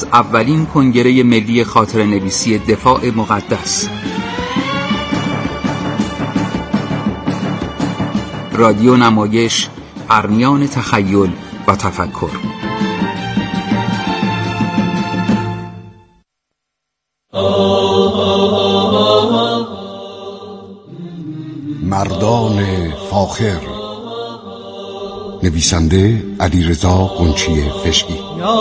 اولین کنگره ملی خاطره نویسی دفاع مقدس. رادیو نمایش، پرمیان تخیل و تفکر. مردان فاخر، نویسنده علیرضا قنچی فشکی.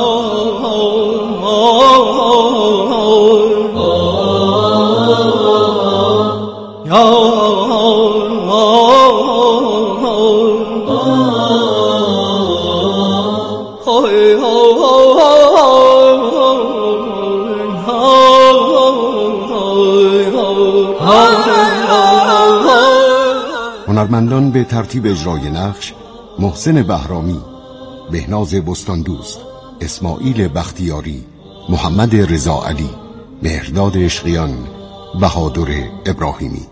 هنرمندان به ترتیب اجرای نقش: محسن بهرامی، بهناز بستاندوست، اسماعیل بختیاری، محمد رضا علی، مهرداد عشقیان، بهادر ابراهیمی.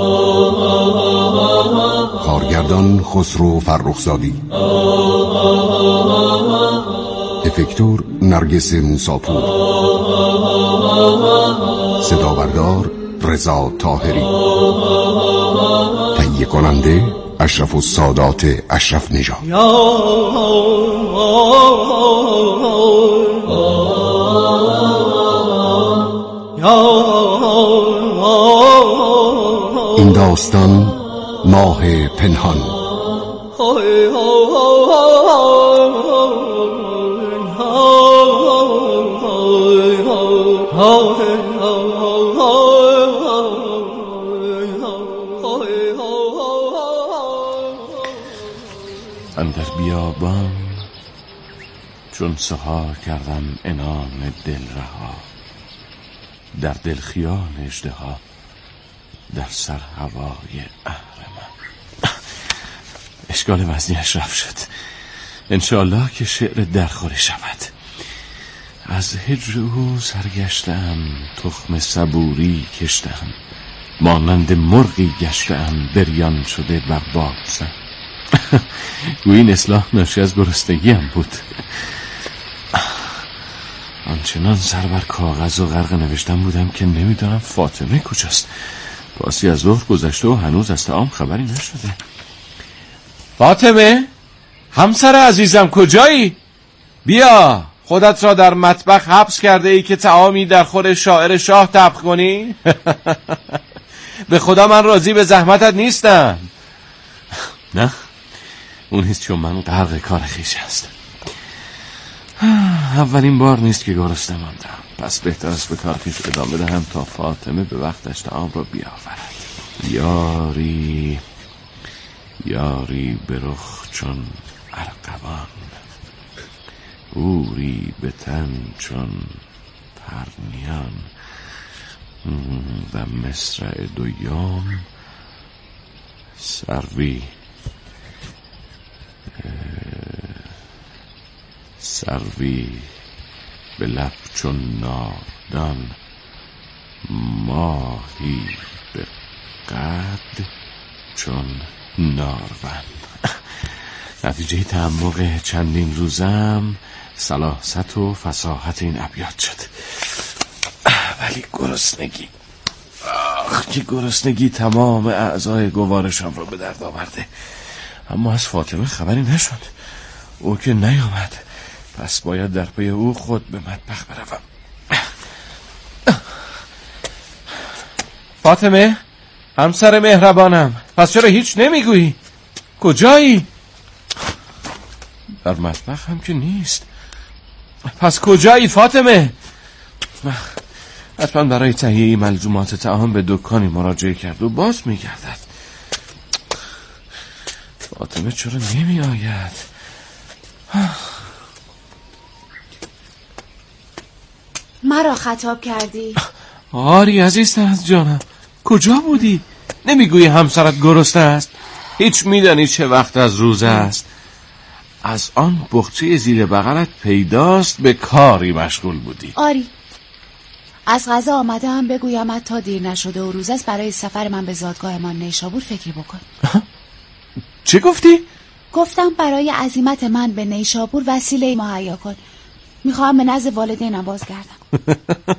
کارگردان خسرو فرخزادی. افکتور نرگس موساپور. صدابردار رضا طاهری. تهیه کننده اشرف السادات اشرف نژاد. این داستان ماه پنهان. اندر بیابان چون سحار کردم عنان دل رها، در دل خیال اژدها، در سر هوای اهرمن. اشکال وزنیش رفت شد. انشالله که شعر درخوری شود. از هجر او سرگشتم، تخم صبوری کشتم، مانند مرغی گشتم، بریان شده بر بادزن. گویی این اصلاح ناشی از گرسنگی هم بود. آنچنان سر بر کاغذ و غرق نوشتم بودم که نمیدانم فاطمه کجاست. پاسی از ظهر گذشته و هنوز از طعام خبری نشده. فاطمه، همسر عزیزم کجایی؟ بیا، خودت را در مطبخ حبس کرده ای که طعامی در خور شاعر شاه طبخ کنی؟ به خدا من راضی به زحمتت نیستم. نه، اون نیست، چون من غرق کار خویش است. اولین بار نیست که گرسنه ماندم، پس بهتر است به کار خویش ادامه بدهم تا فاطمه به وقتش طعام را بیاورد. یاری یاری به رخ چون ارغوان، اوری به تن چون پرنیان، و مصرع دوم سروی به لب چون نادان، ماهی به قد چون نارون. نتیجه تعمق چندین روزم سلاست و فصاحت این ابیات شد. ولی گرسنگی، که گرسنگی تمام اعضای گوارشم را به درد آورده. اما از فاطمه خبری نشد. او که نیامد، پس باید در پی او خود به مطبخ بروم. فاطمه، همسر مهربانم، پس چرا هیچ نمیگویی؟ کجایی؟ در مطبخ هم که نیست. پس کجایی فاطمه؟ حتما برای تهیه ملزومات طعام به دکانی مراجعه کرد و باز میگردد. فاطمه چرا نمی آید؟ مرا خطاب کردی؟ آری عزیزم جانم، کجا بودی؟ نمیگویی همسرت گرسنه است؟ هیچ میدانی چه وقت از روز است؟ از آن بخچه زیر بغلت پیداست به کاری مشغول بودی. آری، از غذا آمدم بگویمت تا دیر نشده و روز است برای سفر من به زادگاهمان نیشابور فکری بکن. چه گفتی؟ گفتم برای عزیمت من به نیشابور وسیله مهیا کن. میخواهم به نزد والدینم بازگردم.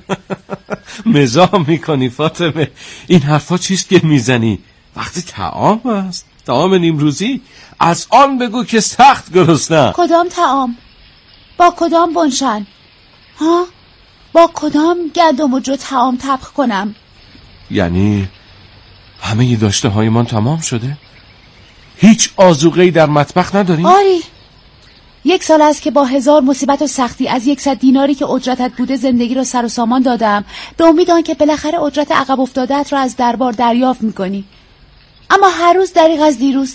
مزاح میکنی فاطمه؟ این حرفا چیست که میزنی؟ وقتی طعام است، طعام نیمروزی، از آن بگو که سخت گرسنه‌ام. کدام طعام؟ با کدام بنشن؟ ها؟ با کدام گندم و جو طعام طبخ کنم؟ یعنی همه داشته هایمان تمام شده؟ هیچ آذوقه‌ای در مطبخ نداریم؟ آری، 1 سال است که با 1000 مصیبت و سختی از 100 دیناری که اجرتت بوده زندگی را سر و سامان دادم، به امید آن که بالاخره اجرت عقب افتاده‌ات را از دربار دریافت میکنی. اما هر روز دریغ از دیروز.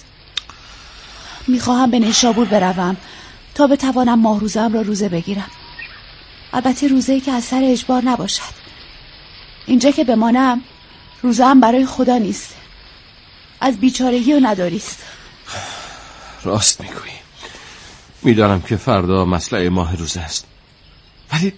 میخواهم به نیشابور بروم تا بتوانم ماه روزه‌ام را روزه بگیرم. البته روزه‌ای که از سر اجبار نباشد. اینجا که بمانم روزه‌ام برای خدا نیست، از بیچارگی و نداری است. راست میگویی. میدانم که فردا مصلح ماه روزه است، ولی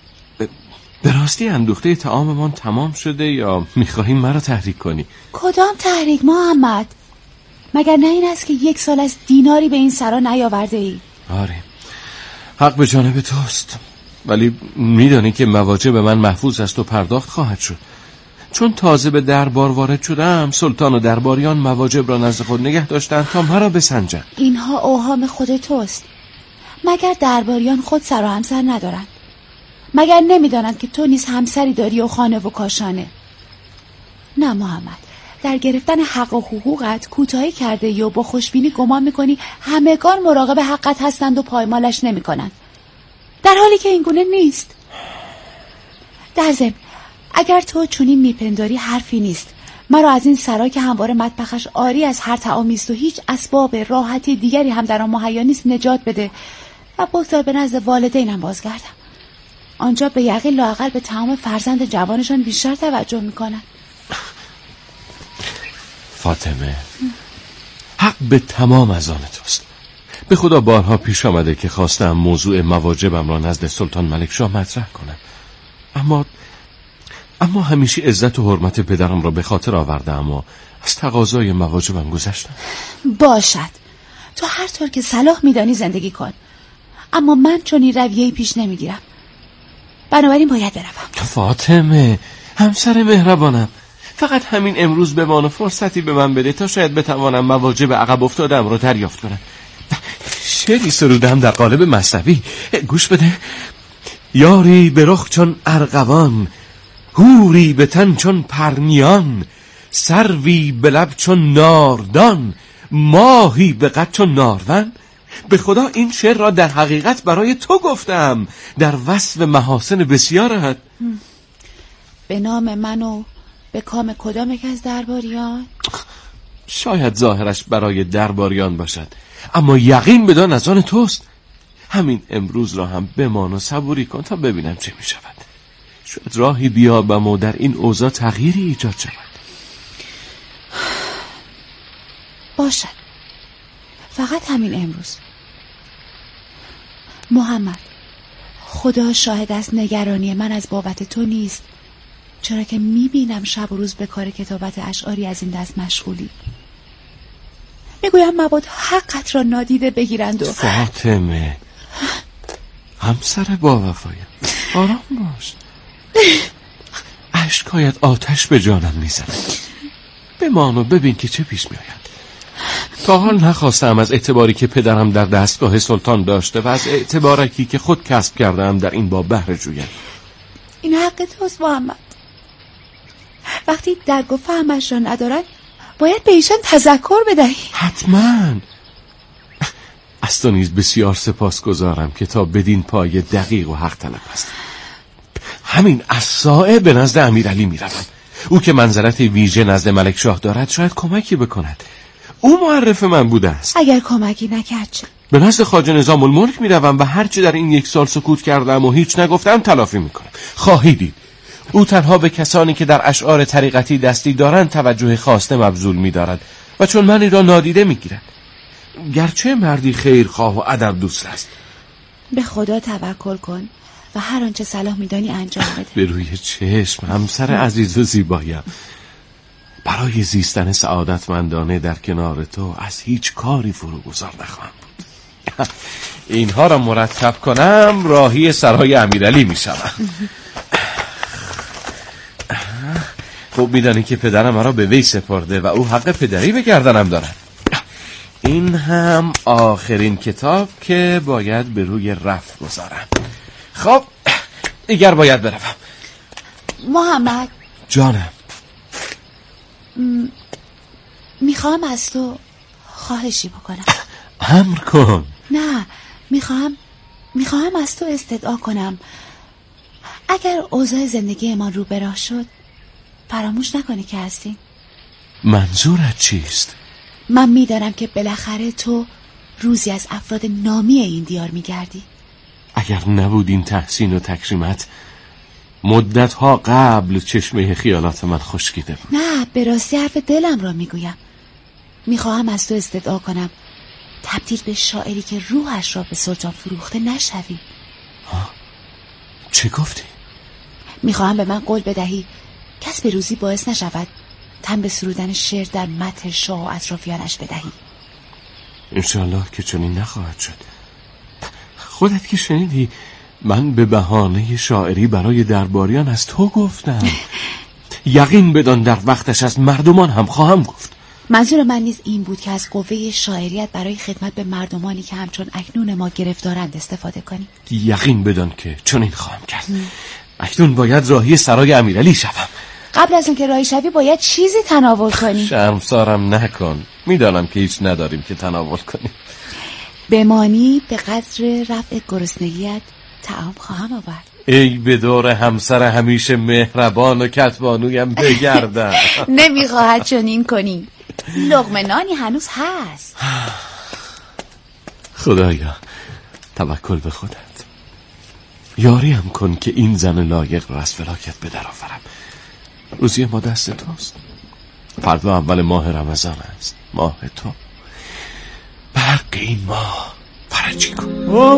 به راستی اندوخته طعاممان تمام شده یا میخواهی مرا تحریک کنی؟ کدام تحریک محمد؟ مگر نه این است که 1 سال از دیناری به این سرا نیاورده ای؟ آره، حق به جانب توست، ولی میدانی که مواجب من محفوظ است و پرداخت خواهد شد. چون تازه به دربار وارد شدم، سلطان و درباریان مواجب را نزد خود نگه داشتند تا مرا بسنجند. اینها اوهام خود توست. مگر درباریان خود سر و همسر ندارند؟ مگر نمیدانند که تو نیز همسری داری و خانه و کاشانه؟ نه محمد، در گرفتن حق و حقوقت کوتاهی کرده ای و با خوشبینی گمان میکنی همگان مراقب حقت هستند و پایمالش نمیکنند، در حالی که این گونه نیست. در ضمن اگر تو چنین میپنداری حرفی نیست. مرا از این سرا که همواره مطبخش عاری از هر طعامی است و هیچ اسباب راحتی دیگری هم در آن مهیا نیست نجات بده و بگذار به نزد والدینم بازگردم. آنجا به یقین لااقل به تمام فرزند جوانشان بیشتر توجه میکنن. فاطمه، حق به تمام از آن توست. به خدا بارها پیش آمده که خواستم موضوع مواجبم را نزد سلطان ملکشاه مطرح کنم، اما همیشه عزت و حرمت پدرم را به خاطر آوردم و از تقاضای مواجبم گذشتم. باشد، تو هر طور که صلاح میدانی زندگی کن، اما من چون این رویه‌ای پیش نمیگیرم، بنابراین باید بروم. فاطمه، همسر مهربانم، فقط همین امروز بمان و فرصتی به من بده تا شاید بتوانم مواجب عقب افتادم را دریافت کنم. شعری سرودم در قالب مثنوی، گوش بده. یاری به رخ چون ارغوان، حوری به تن چون پرنیان، سروی به لب چون ناردان، ماهی به قد چون نارون. به خدا این شعر را در حقیقت برای تو گفتم، در وصف محاسن بسیارت. به نام من و به کام کدام یک از درباریان؟ شاید ظاهرش برای درباریان باشد، اما یقین بدان از آن توست. همین امروز را هم بمان و صبوری کن تا ببینم چه می شود. شاید راهی بیابم و در این اوضاع تغییری ایجاد شود. باشد، فقط همین امروز. محمد، خدا شاهد است نگرانی من از بابت تو نیست، چرا که میبینم شب و روز به کار کتابت اشعاری از این دست مشغولی. میگویم مبادا حقت را نادیده بگیرند و... فاطمه، همسر با وفایم، آرام باش. اشکایت آتش به جانم میزند. بمان و ببین که چه پیش میآید. تا حال نخواستم از اعتباری که پدرم در دستگاه سلطان داشته و از اعتبارکی که خود کسب کردم در این باب بهره جویم. این حق توست محمد. وقتی درک و فهمش را ندارد باید به ایشان تذکر بدهی. حتما. از تو نیز بسیار سپاسگزارم که تا بدین پای دقیق و حق طلب است. همین از ساعه به نزد امیرعلی میروم. او که منزلت ویژه نزد ملکشاه دارد شاید کمکی بکند. او معرف من بوده است. اگر کمکی نکرد چه؟ به نزد خواجه نظام الملک میروم و هرچی در این 1 سال سکوت کردم و هیچ نگفتم تلافی میکنم. خواهی دید او تنها به کسانی که در اشعار طریقتی دستی دارند توجه خواسته مبذول می‌دارد و چون من این را نادیده می‌گیرد. گرچه مردی خیرخواه و ادب دوست است. به خدا توکل کن و هر آنچه صلاح می‌دانی انجام بده. به روی چشم همسر عزیز و زیبایم. برای زیستن سعادتمندانه در کنار تو از هیچ کاری فروگذار نخواهم بود. اینها را مرتب کنم راهی سرای امیرعلی میشم. خوب میدانی که پدرم مرا به وی سپرده و او حق پدری به گردنم دارد. این هم آخرین کتاب که باید به روی رف گذارم. خب دیگر باید بروم. محمد جانم. میخوام از تو خواهشی بکنم. امر کن. نه، میخوام از تو استدعا کنم اگر اوضاع زندگی ما رو به راه شد فراموش نکنی که هستیم. منظورت چیست؟ من میدانم که بالاخره تو روزی از افراد نامی این دیار میگردی. اگر نبود این تحسین و تکریمت مدتها قبل چشمه خیالات من خشکیده بود. نه، به راستی حرف دلم را میگویم. میخواهم از تو استدعا کنم تبدیل به شاعری که روحش را به سلطان فروخته نشوی. چه گفتی؟ میخواهم به من قول بدهی کس به روزی باعث نشود تن به سرودن شعر در مدح شاه و اطرافیانش بدهی. انشالله که چنین نخواهد شد. خودت که شنیدی من به بهانه شاعری برای درباریان از تو گفتم. یقین بدان در وقتش از مردمان هم خواهم گفت. منظور من نیز این بود که از قوه شاعریت برای خدمت به مردمانی که همچون اکنون ما گرفتارند استفاده کنی. یقین بدان که چنین خواهم کرد. اکنون باید راهی سرای امیرعلی شوم. قبل از اینکه راهی شوی باید چیزی تناول کنی. شرمسارم نکن. میدانم که هیچ نداریم که تناول کنیم. بمانی به قدر رفع گرسنگیت طعام خواهم آورد. ای به دور همسر همیشه مهربان و کتبانویم بگردم. نمیخواهد چنین کنی. لقمه نانی هنوز هست. خدایا توکل به خودت. یاریم کن که این زن لایق را از فلاکت به در آورم. روزی ما دست توست. فردا اول ماه رمضان است. ماه تو. برق این ماه فرجی کن.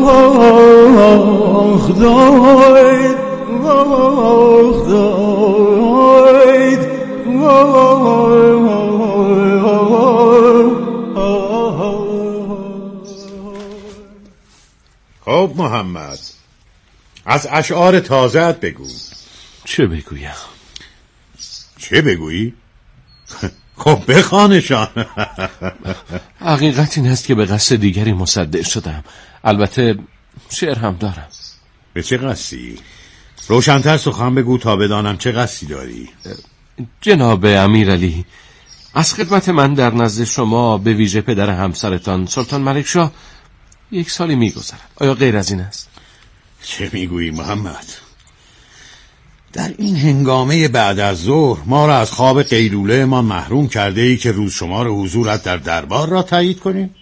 خب محمد، از اشعار تازه‌ات بگو. چه بگویم؟ چه بگویی؟ خب بخوانشان. حقیقت این است که به قصد دیگری مصدع شدم. البته شعر هم دارم. به چه قصدی؟ روشن‌تر سخن بگو تا بدانم چه قصدی داری. جناب امیرعلی، از خدمت من در نزد شما به ویژه پدر همسرتان سلطان ملکشاه 1 سالی می‌گذرد. آیا غیر از این است؟ چه میگویی محمد؟ در این هنگامه بعد از ظهر ما را از خواب قیلوله ما محروم کرده ای که روز شمار حضورت در دربار را تایید کنیم؟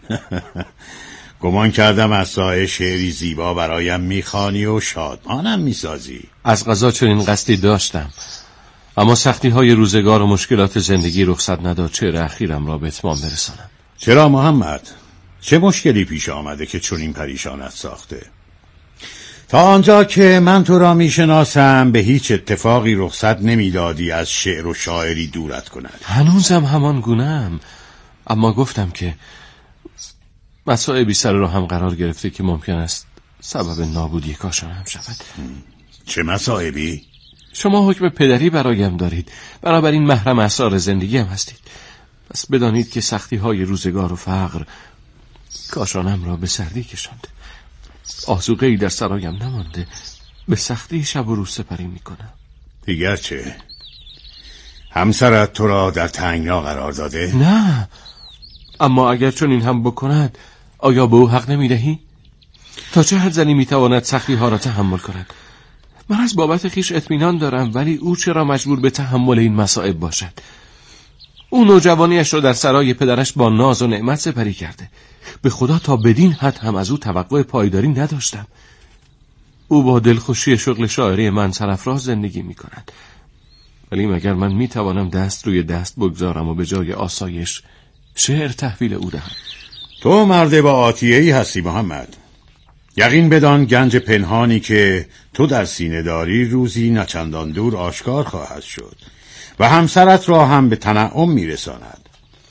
گمان کردم از سایه شعری زیبا برایم میخوانی و شادمانم میسازی. از قضا چنین قصدی داشتم، اما سختی های روزگار و مشکلات زندگی رخصت نداد شعر اخیرم را به اتمام برسانم. چرا محمد؟ چه مشکلی پیش آمده که چنین پریشانت ساخته؟ تا آنجا که من تو را میشناسم به هیچ اتفاقی رخصت نمیدادی از شعر و شاعری دورت کند. هنوزم همان گونه‌ام، اما گفتم که مسائبی سر را هم قرار گرفته که ممکن است سبب نابودی کاشانم شود. چه مسائبی؟ شما حکم پدری برایم دارید، بنابراین محرم اسرار زندگیم هستید. پس بدانید که سختی های روزگار و فقر کاشانم را به سردی کشاند. آذوقه‌ای در سرایم نمانده، به سختی شب و روز سپری میکنم. دیگر چه؟ همسرت تو را در تنگنا قرار داده؟ نه، اما اگر چون این هم بکند آیا به او حق نمیدهی؟ تا چه حد زنی میتواند سختی ها را تحمل کند؟ من از بابت خیش اطمینان دارم، ولی او چرا مجبور به تحمل این مصائب باشد؟ او نوجوانیش را در سرای پدرش با ناز و نعمت سپری کرده. به خدا تا بدین حد هم از او توقع پایداری نداشتم. او با دلخوشی شغل شاعری من سرافراز زندگی می کند. ولی مگر من می توانم دست روی دست بگذارم و به جای آسایش شعر تحویل او دهم؟ تو مرد با آتیه‌ای هستی محمد. یقین بدان گنج پنهانی که تو در سینه داری روزی نچندان دور آشکار خواهد شد و همسرت را هم به تنعم میرساند.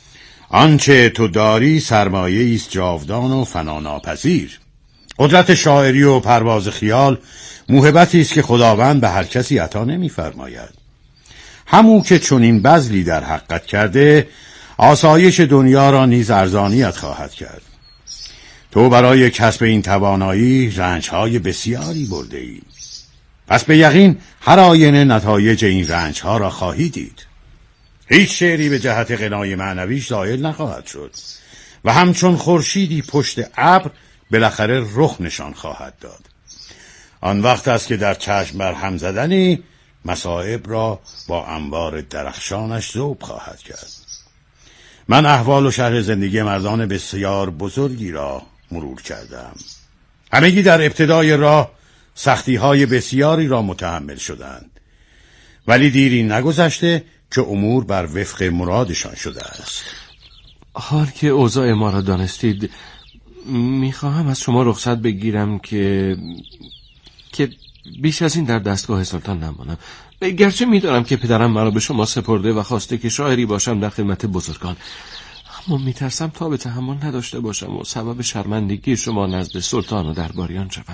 آنچه تو داری سرمایه است جاودان و فناناپذیر. قدرت شاعری و پرواز خیال موهبتی است که خداوند به هر کسی عطا نمی‌فرماید. همون که چنین بذلی در حقت کرده، آسایش دنیا را نیز ارزانیت خواهد کرد. تو برای کسب این توانایی رنج‌های بسیاری برده‌ای. پس به یقین هر آینه نتایج این رنج‌ها را خواهی دید. هیچ شعری به جهت غنای معنویش زائل نخواهد شد و همچون خورشیدی پشت ابر بالاخره رخ نشان خواهد داد. آن وقت است که در چشم بر هم زدنی مصائب را با انوار درخشانش ذوب خواهد کرد. من احوال و شرح زندگی مردان بسیار بزرگی را مرور کردم. همگی در ابتدای راه سختی‌های بسیاری را متحمل شدند، ولی دیری نگذشته که امور بر وفق مرادشان شده است. حال که اوضاع ما را دانستید، میخواهم از شما رخصت بگیرم که بیش از این در دستگاه سلطان نمانم. گرچه میدانم که پدرم مرا به شما سپرده و خواسته که شاعری باشم در خدمت بزرگان، اما میترسم تا به تحمل نداشته باشم و سبب شرمندگی شما نزد سلطان و درباریان شوم.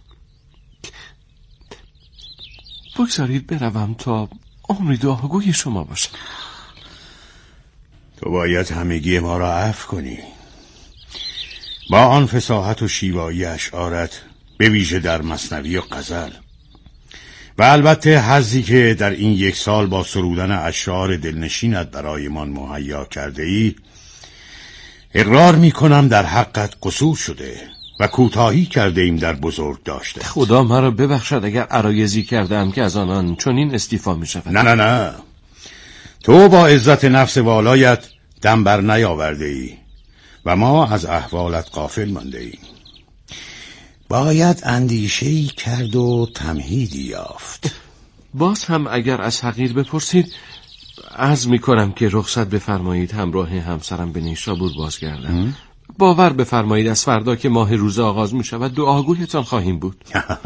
بگذارید بروم تا عمری دعاگوی شما باشم. تو باید همگی ما را عفو کنی. با آن فصاحت و شیوایی اشعارت، به ویژه در مثنوی و غزل، و البته حظی که در این 1 سال با سرودن اشعار دلنشینت برایمان مهیا کرده ای، اقرار می کنم در حقت قصور شده و کوتاهی کرده ایم در بزرگ داشته. خدا مرا ببخشد اگر عرایضی کردم که از آنان چنین استیفا می شود. نه تو با عزت نفس والایت دم بر نیاورده ای و ما از احوالت غافل مانده ایم. باید اندیشه‌ای کرد و تمهیدی یافت. باز هم اگر از حقیر بپرسید، عرض می کنم که رخصت بفرمایید همراه همسرم به نیشابور بازگردم. باور بفرمایید از فردا که ماه روزه آغاز می شود دعاگویتان خواهیم بود.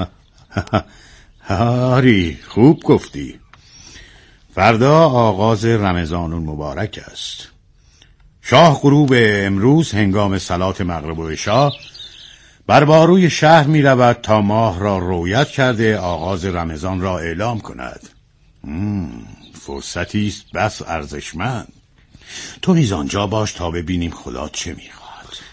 آری، خوب گفتی. فردا آغاز رمضان المبارک است. شاه غروب امروز هنگام صلات مغرب و عشا بر باروی شهر می رود تا ماه را رویت کرده آغاز رمضان را اعلام کند. فرصتی است بس ارزشمند. تو نیز آنجا باش تا ببینیم خدا چه می خواهد.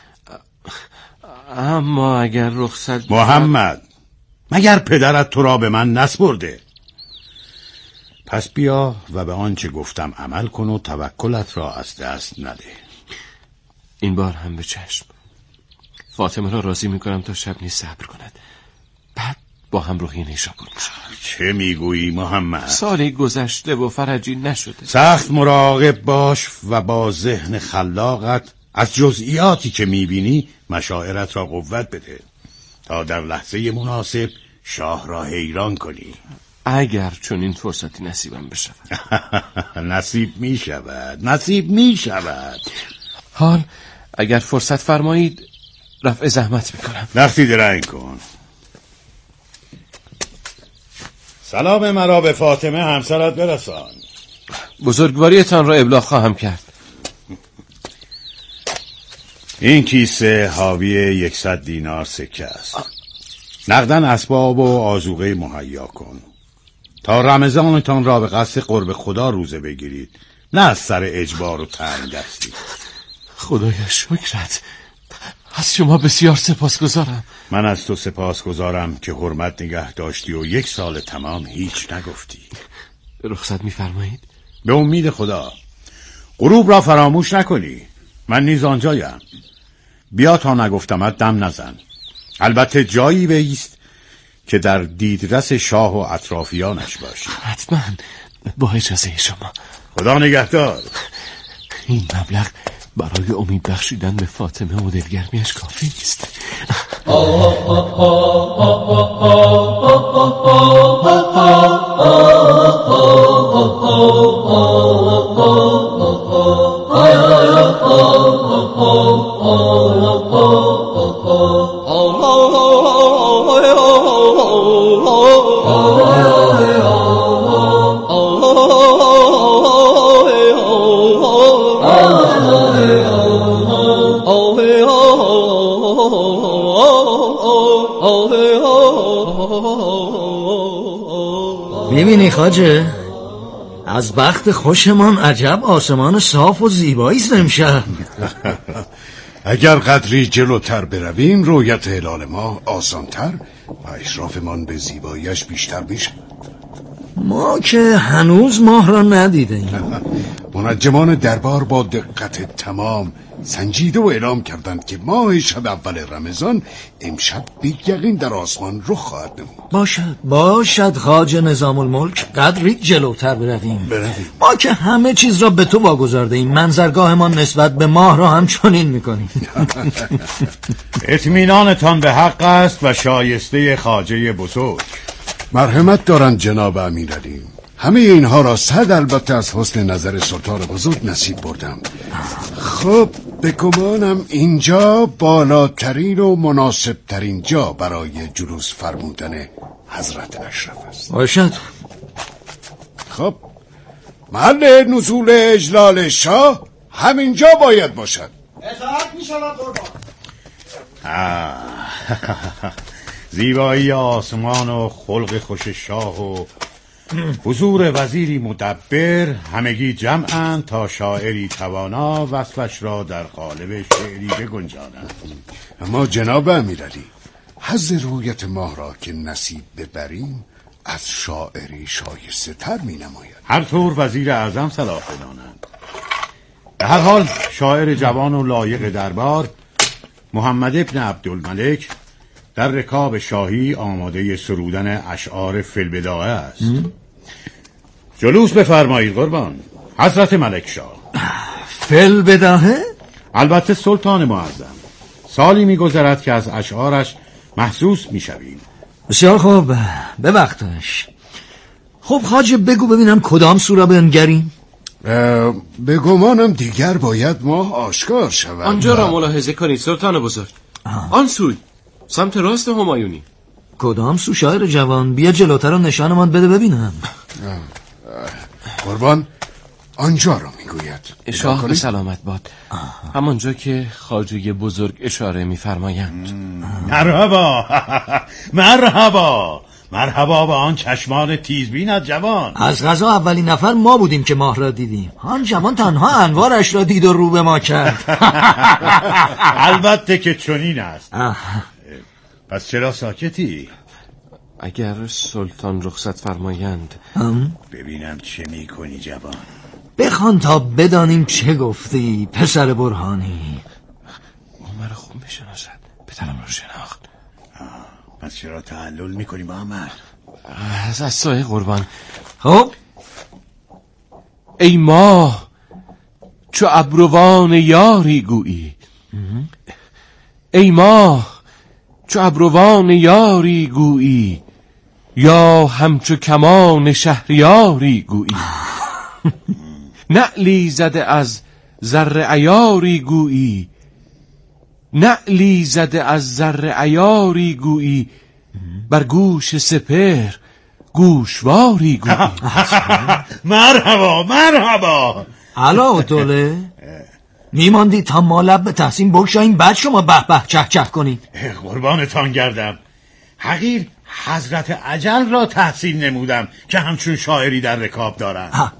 اما اگر رخصت محمد، مگر پدرت تو را به من نسپرده؟ پس بیا و به آنچه گفتم عمل کن و توکلت را از دست نده. این بار هم به چشم. فاطمه را راضی میکنم تا شب نیز صبر کند، بعد با هم روحی نیشابور میشم. چه میگویی محمد؟ سالی گذشته و فرجی نشده. سخت مراقب باش و با ذهن خلاقت از جزئیاتی که میبینی مشاعرت را قوت بده تا در لحظه مناسب شاه را حیران کنی. اگر چون این فرصتی نصیبم بشود. نصیب میشود. حال اگر فرصت فرمایید رفع زحمت میکنم. نفسی درنگ کن. سلام مرا به فاطمه همسرت برسان. بزرگواریتان را ابلاغ خواهم کرد. این کیسه حاوی 100 دینار سکه است. نقداً اسباب و آذوقه مهیا کن تا رمضانتان را به قصد قرب خدا روزه بگیرید، نه از سر اجبار و تنگ دستی. خدایا شکرت. از شما بسیار سپاسگزارم. من از تو سپاسگزارم که حرمت نگه داشتی و 1 سال تمام هیچ نگفتی. رخصت میفرمایید؟ به امید خدا. غروب را فراموش نکنی. من نیز آنجایم. بیا تا نگفتمت دم نزن. البته جایی بایست که در دیدرس شاه و اطرافیانش باشی. حتما، با اجازه شما. خدا نگهدار. این مبلغ برای امید بخشیدن به فاطمه و دلگرمیش کافی نیست. Oh میبینی خواجه؟ از بخت خوشمان عجب آسمان صاف و زیبایی است امشب. اگر قدری جلوتر برویم رویت هلال ماه آسانتر و اشرافمان به زیباییش بیشتر میشه. ما که هنوز ماه را ندیدیم. منجمان دربار با دقت تمام سنجیده و اعلام کردند که ماه شب اول رمضان امشب بی‌یقین در آسمان رخ خواهد نمود. باشد خواجه نظام الملک، قدری جلوتر برویم. ما که همه چیز را به تو واگذارده ایم، منظرگاه ما نسبت به ماه را همچنین میکنیم. اطمینانتان به حق است و شایسته خواجه بزرگ. مرحمت دارند جناب امیرعلی. همه اینها را صد البته از حسن نظر سلطان بزرگ نصیب بردم. خب به گمانم اینجا بالاترین و مناسبترین جا برای جلوس فرمودن حضرت اشرف است. باشد. خب محل نزول اجلال شاه همینجا باید باشد. اطاعت می شود قربان. زیبایی آسمان و خلق خوش شاه و حضور وزیری مدبر همگی جمعند تا شاعری توانا وصفش را در قالب شعری بگنجانند. اما جناب امیرعلی، حظ رویت ماه را که نصیب ببریم از شاعری شایسته تر می نماید. هر طور وزیر اعظم صلاح بدانند. به هر حال شاعر جوان و لایق دربار محمد ابن عبدالملک در رکاب شاهی آماده سرودن اشعار فی‌البداهه است. جلوس بفرمایید قربان حضرت ملک شاه. فی‌البداهه؟ البته سلطان معظم. سالی می‌گذرد که از اشعارش محسوس می‌شویم. بسیار خوب، به وقتش. خب خواجه بگو ببینم کدام سوره بنگریم؟ به گمانم دیگر باید ماه آشکار شود. آنجا را ملاحظه کنید سلطان بزرگ. آن سوی سمت راست همایونی. کدام سو شاعر جوان؟ بیا جلوتر و نشانمان بده ببینم. قربان آنجا را میگوید. شاه به سلامت باد. همانجا که خواجه بزرگ اشاره میفرمایند. مرحبا مرحبا مرحبا با آن چشمان تیزبین از جوان. از قضا اولین نفر ما بودیم که ماه را دیدیم. آن جوان تنها انوارش را دید و رو به ما کرد. البته که چنین است. پس چرا ساکتی؟ اگر سلطان رخصت فرمایند. ببینم چه میکنی جوان. بخوان تا بدانیم چه گفتی پسر برهانی. او مرا خوب میشناسد، پدرم را شناخت. پس چرا تعلل میکنی محمد؟ از سایه قربان. خب ای ماه چو ابروان یاری گویی. ای ماه چو ابروان یاری گویی، یا همچو کمان شهریاری گویی. نعلی زده از زر عیاری گویی، نعلی زده از زر عیاری گویی، بر گوش سپهر گوشواری گویی. مرحبا مرحبا. علا دوله میماندی تا ما لب به تحسین بگشاییم بعد شما به به چه چه کنید. قربانتان گردم. حقیر حضرت اجل را تحسین نمودم که همچون شاعری در رکاب دارم.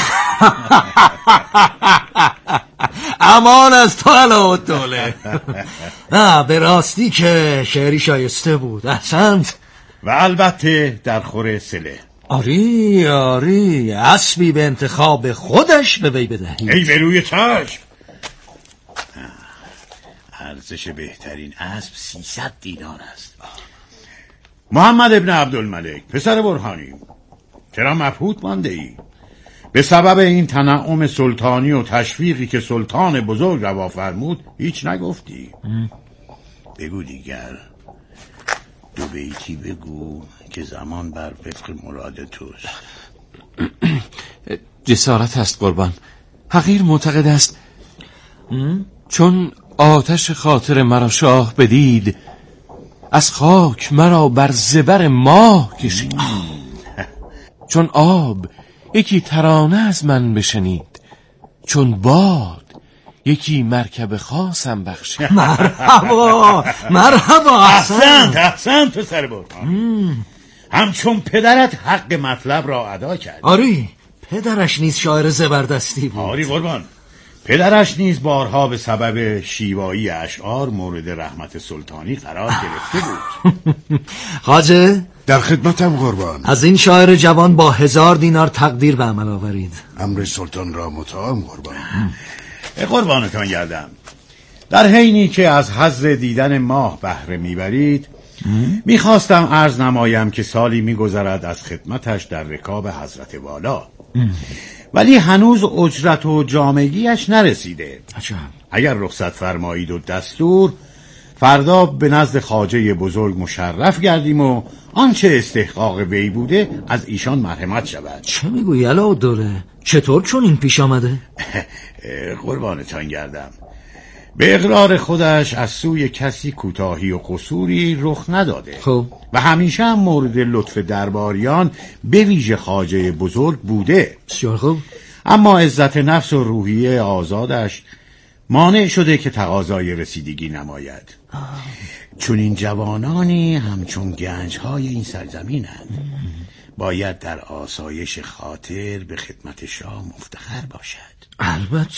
امان از تو علا دوله. نه به راستی که شعری شایسته بود. احسنت. و البته در خور سله. آری آری، اسبی به انتخاب خودش به وی بدهید. ای به روی چشم. ارزش بهترین اسب 300 دینار است. محمد ابن عبدالملک پسر برهانی، چرا مبهوت مانده ای؟ به سبب این تنعم سلطانی و تشویقی که سلطان بزرگ روا فرمود هیچ نگفتی؟ بگو دیگر، 2 بیتی بگو که زمان بر وفق مراد توست. جسارت است قربان. حقیر معتقد است چون آتش خاطر مرا شاه بدید، از خاک مرا بر زبر ماه کشید. چون آب یکی ترانه از من بشنید، چون باد یکی مرکب خاصم بخشید. مرحبا مرحبا. احسنت پسر برهان. همچون پدرت حق مطلب را ادا کرد. آری، پدرش نیز شاعر زبردستی بود. آری قربان، پدرش نیز بارها به سبب شیوایی اشعار مورد رحمت سلطانی قرار گرفته بود. خواجه، در خدمتم قربان. از این شاعر جوان با 1000 دینار تقدیر به عمل آورید. امر سلطان را مطاعم قربان. قربانتان گردم. در حینی که از حظ دیدن ماه بهره میبرید، میخواستم عرض نمایم که سالی میگذرد از خدمتش در رکاب حضرت والا، ولی هنوز اجرت و جامگیش نرسیده. اگر رخصت فرمایید و دستور، فردا به نزد خواجه بزرگ مشرف گردیم و آنچه استحقاق وی بوده از ایشان مرحمت شود. چه میگویی علاءالدوله؟ چطور چون این پیش آمده؟ قربانتان گردم. به اقرار خودش از سوی کسی کوتاهی و قصوری رخ نداده. خب، و همیشه هم مورد لطف درباریان به ویژه خواجه بزرگ بوده. بسیار خوب. اما عزت نفس و روحیه آزادش مانع شده که تقاضای رسیدگی نماید. چون این جوانانی همچون گنجهای این سرزمینند، باید در آسایش خاطر به خدمت شاه مفتخر باشد.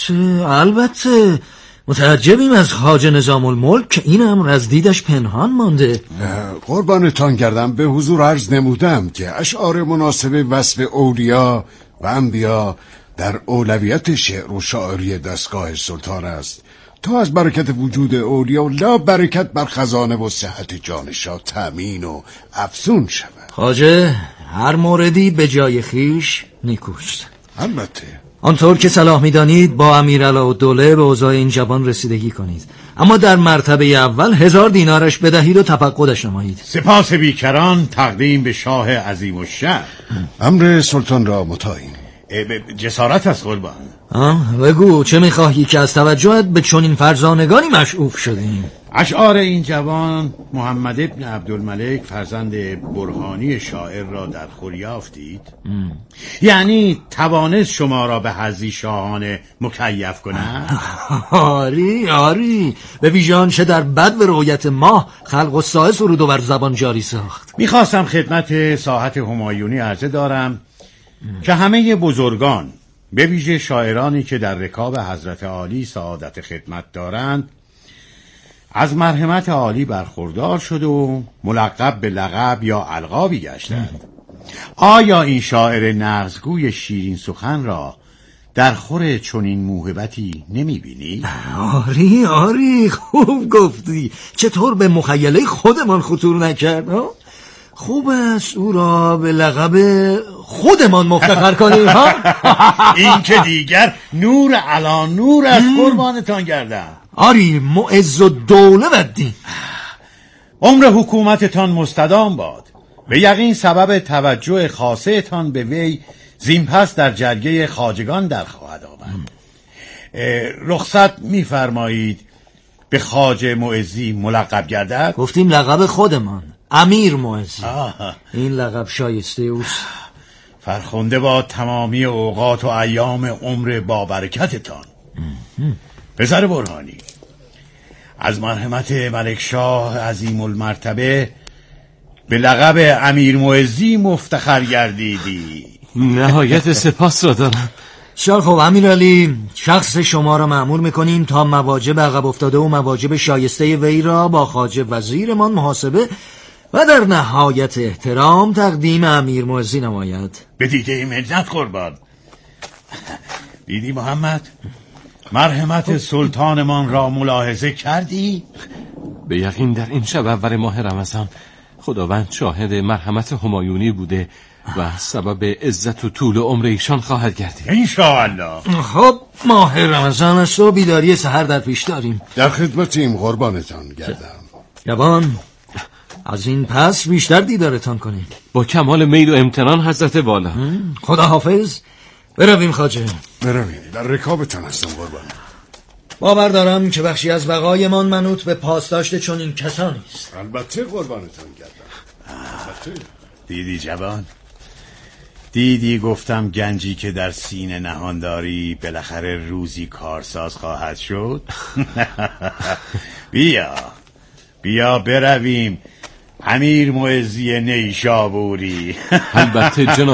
البته متعجبیم از خواجه نظام الملک که این امر از دیدش پنهان مانده. قربانتان گردم، به حضور عرض نمودم که اشعار مناسب وصف اولیا و انبیا در اولویت شعر و شاعری دستگاه سلطان است، تا از برکت وجود اولیا و لا برکت بر خزانه و صحت جان شاه تامین و افزون شود. خواجه، هر موردی به جای خیش نیکوست. البته آنطور که صلاح می‌دانید با امیر علاءالدوله به اوضاع این جوان رسیدگی کنید، اما در مرتبه اول 1000 دینارش بدهید و تفقدش نمایید. سپاس بیکران تقدیم به شاه عظیم الشأن. امر سلطان را مطاعیم. جسارت است قربان. بگو چه می‌خواهی که از توجهت به چنین فرزانگانی مشعوف شدیم؟ اشعار این جوان محمد ابن عبدالملک فرزند برهانی شاعر را در خور یافتید؟ یعنی توانست شما را به حظی شاهانه مکیف کند؟ آری به ویژان چه در بد به رؤیت ماه خلق و سایه سرود و بر زبان جاری ساخت. میخواستم خدمت ساحت همایونی عرضه دارم که همه بزرگان به ویژه شاعرانی که در رکاب حضرت عالی سعادت خدمت دارند از مرحمت عالی برخوردار شد و ملقب به لقب یا القابی گشتند. آیا این شاعر نغزگوی شیرین سخن را در خور چنین موهبتی نمی بینی؟ آری خوب گفتی. چطور به مخیله خودمان خطور نکرد؟ خوب است او را به لقب خودمان مفتخر کنیم. این که دیگر نور علا نور از قربانتان گردم. آری، معز و دوله و دین. عمر حکومتتان مستدام باد. به یقین سبب توجه خاصه تان به وی زین پس در جرگه خواجگان در خواهد آمد. رخصت می‌فرمایید به خواجه معزی ملقب گردد؟ گفتیم لقب خودمان، امیر معزی. این لقب شایسته اوست. فرخنده با تمامی اوقات و ایام عمر با برکتتان. پسر برهانی، از مرحمت ملک شاه عظیم المرتبه به لقب امیر معزی مفتخر گردیدی. نهایت سپاس را دارم. بسیار خوب امیرعلی، شخص شما را مأمور میکنیم تا مواجب عقب افتاده و مواجب شایسته وی را با خواجه وزیرمان محاسبه و در نهایت احترام تقدیم امیر معزی نماید. به دیده منت قربان. دیدی محمد؟ مرحمت سلطانمان را ملاحظه کردی؟ به یقین در این شب اول ماه رمضان خداوند شاهد مرحمت همایونی بوده و سبب عزت و طول عمر ایشان خواهد گردید انشاءالله. خب ماه رمضان است و بیداری سحر در پیش داریم. در خدمتیم قربانتان گردم. جوان، از این پس بیشتر دیدارتان کنیم. با کمال میل و امتنان حضرت والا. خدا حافظ. برویم خواجه. برویم، در رکابتان هستم قربان. باور دارم که بخشی از بقایمان منوط به پاسداشت چون این کسانی است. البته قربانتان گردم. البته. دیدی جوان؟ دیدی گفتم گنجی که در سینه نهان داری بالاخره روزی کارساز خواهد شد. بیا برویم امیر معزی نیشابوری. البته جناب